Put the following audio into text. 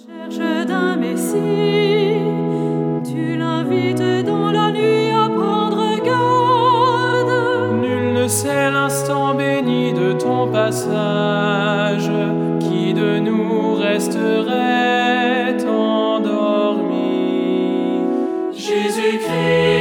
Cherche d'un Messie, tu l'invites dans la nuit à prendre garde. Nul ne sait l'instant béni de ton passage, qui de nous resterait endormi. Jésus-Christ.